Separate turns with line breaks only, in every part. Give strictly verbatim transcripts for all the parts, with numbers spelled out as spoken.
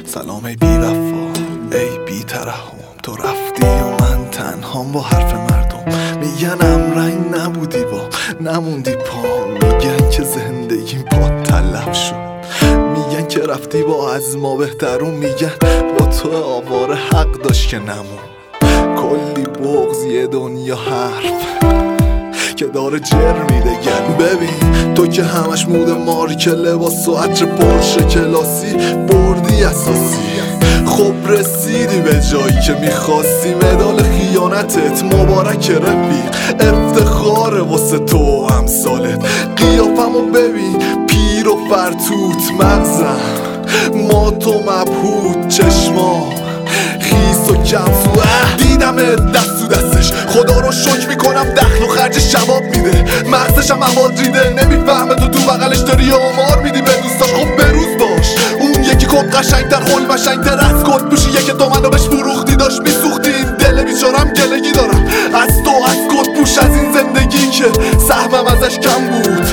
سلام ای بی وفا، ای بی ترحم، تو رفتی و من تنهام با حرف مردم. میگن امرنگ نبودی با نموندی پا، میگن که زندگیم پا تلف شد، میگن که رفتی با از ما بهترون، میگن با تو آواره حق داشت که نمون. کلی بغض یه دنیا حرف که داره جر میده گرم. ببین تو که همش مود مارک لباس و عطر پرشه کلاسی بردی اساسی، خب رسیدی به جایی که میخواستی. مدال خیانتت مبارک رفیق، افتخار واسه تو امثالت. قیافمو ببین پیر و فرتوت، مغزم مات و مبهوت، چشما خیس و کمسو. دیدم دست تو دستش، خدا رو شکر میکنم دخل و خرج شباب میده. مغزشم مواد ریده، نمیفهمه تو تو بغلش داری آمار میدی به دوستاش. خب بروز باش، اون یکی کب قشنگتر خل مشنگتر از کد پوشی که تو منو بهش فروختی، داشت میسوختی. این دل بیچارم گلگی دارم از تو، از کد پوش، از این زندگی که سهمم ازش کم بود.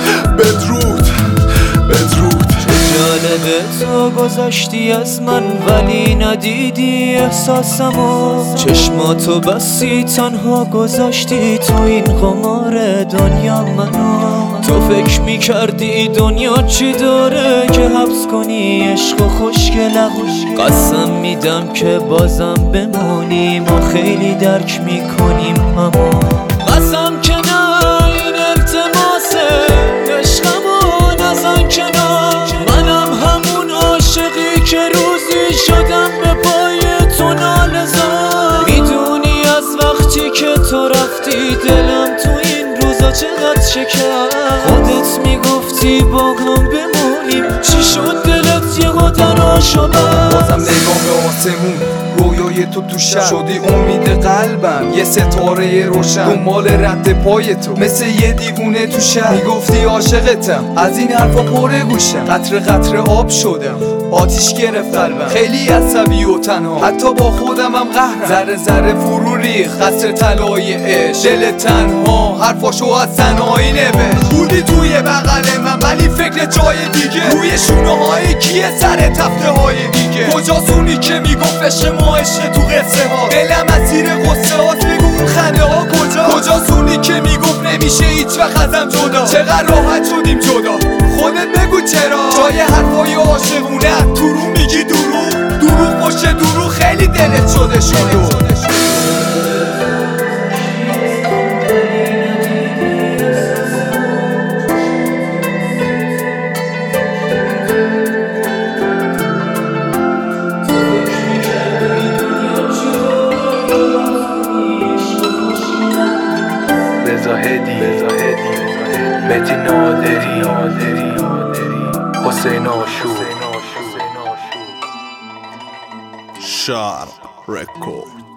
بدرود بدرود.
جالبه تو گذشتی از من ولی ندیدی احساسمو، چشماتو بستی تنها گذاشتی تو این قمار دنیا منو. تو فکر میکردی دنیا چی داره که حبس کنی عشق و خوشگلم. قسم میدم که بازم بمونی، ما خیلی درک میکنیم اما قسم که نه این التماسه، عشقمو نزن کنار. منم همون عاشقی که روزی شدم به پای تو ناله زد. میدونی از وقتی که تو رفتی دلم تو این روزا چقدر شکست. خودت میگفتی با هم بمونیم، چی شد دلت یه قدر شد؟
بازم نگاه به آسمون، رویای تو تو شب شدی امید قلبم، یه ستاره روشن دنبال رد پای تو، مثل یه دیوونه تو شب. میگفتی عاشقتم، از این حرفا پر گوشم. قطره قطره آب شدم، آتیش گرفت قلبم. خیلی عصبی و تنها، حتی با خودم هم قهرم. ذره ذره فرو ریخت قطره طلای عشق، دل تنها حرفاشو از تنهایی نوشت. بودی توی بغل من ولی فکر جای دیگه، روی شونه های کیه سر تفته های دیگه. کجاست اونی که میگفت عشق ما عشق تو قصه ها، دلم اسیر غصه هاست، بگو اون خنده ها کجا؟ کجاست اونی که میگفت نمیشه هیچ وقت ازم جدا؟ چقدر راحت شدیم جدا، خودت بگو چرا؟ جای حرفای عاشقونه تو رو میگی دروغ، دروغ باشه دروغ، خیلی دلت شده شروع.
زاهدی متی نادری حسین آشور
شارپ رکورد.